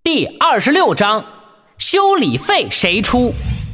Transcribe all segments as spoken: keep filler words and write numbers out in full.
第二十六章，修理费谁出？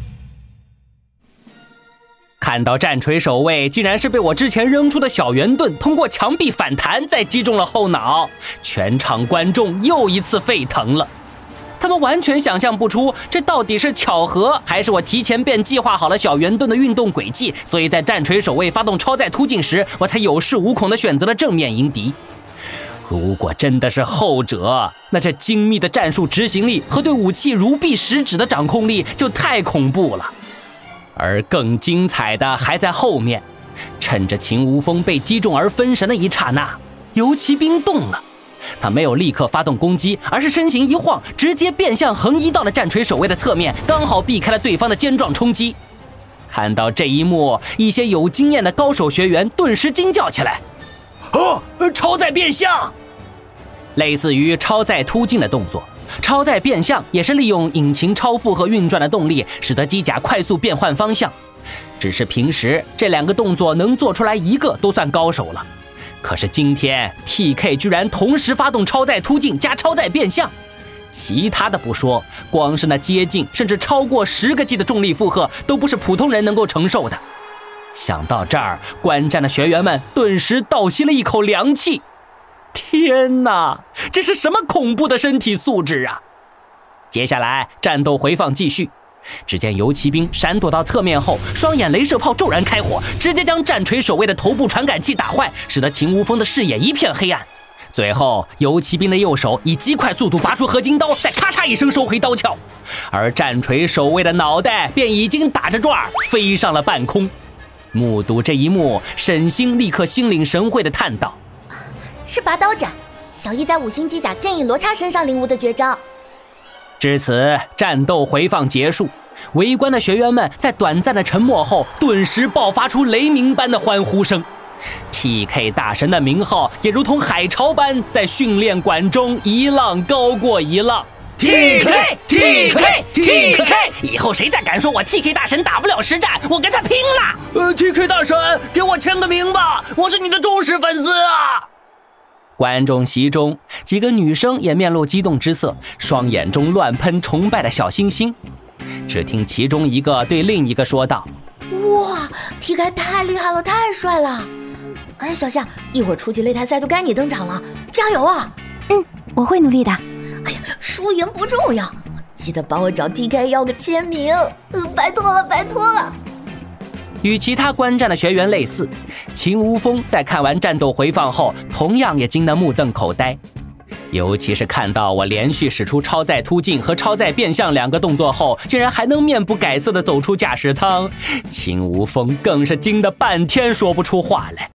看到战锤守卫竟然是被我之前扔出的小圆盾通过墙壁反弹再击中了后脑，全场观众又一次沸腾了。他们完全想象不出这到底是巧合，还是我提前便计划好了小圆盾的运动轨迹，所以在战锤守卫发动超载突进时，我才有恃无恐地选择了正面迎敌。如果真的是后者，那这精密的战术执行力和对武器如臂使指的掌控力就太恐怖了。而更精彩的还在后面，趁着秦无风被击中而分神的一刹那，游骑兵动了。他没有立刻发动攻击，而是身形一晃，直接变向横移到了战锤守卫的侧面，刚好避开了对方的尖状冲击。看到这一幕，一些有经验的高手学员顿时惊叫起来：哦，超载变向！类似于超载突进的动作，超载变向也是利用引擎超负荷运转的动力，使得机甲快速变换方向。只是平时这两个动作能做出来一个都算高手了，可是今天 T K 居然同时发动超载突进加超载变向，其他的不说，光是那接近甚至超过十个 G 的重力负荷都不是普通人能够承受的。想到这儿，观战的学员们顿时倒吸了一口凉气。天哪，这是什么恐怖的身体素质啊！接下来战斗回放继续，只见游骑兵闪躲到侧面后，双眼雷射炮骤然开火，直接将战锤守卫的头部传感器打坏，使得秦无风的视野一片黑暗。最后游骑兵的右手以极快速度拔出合金刀，再咔嚓一声收回刀鞘，而战锤守卫的脑袋便已经打着转飞上了半空。目睹这一幕，沈星立刻心领神会地叹道： 是拔刀斩，小易在五星机甲剑影罗刹身上领悟的绝招。 至此，战斗回放结束，围观的学员们在短暂的沉默后，顿时爆发出雷鸣般的欢呼声。T K 大神的名号也如同海潮般在训练馆中一浪高过一浪。T K T K T K， 以后谁再敢说我 T K 大神打不了实战，我跟他拼了！ 呃 ，T K 大神，给我签个名吧，我是你的忠实粉丝啊！ 观众席中，几个女生也面露激动之色，双眼中乱喷崇拜的小星星。只听其中一个对另一个说道： 哇 ，T K 太厉害了，太帅了！哎，小夏，一会儿初级擂台赛就该你登场了，加油啊！ 嗯，我会努力的。 哎呀，输赢不重要，记得帮我找 T K 要个签名，呃，拜托了，拜托了。 与其他观战的学员类似，秦无风在看完战斗回放后，同样也惊得目瞪口呆。尤其是看到我连续使出超载突进和超载变向两个动作后，竟然还能面不改色地走出驾驶舱，秦无风更是惊得半天说不出话来。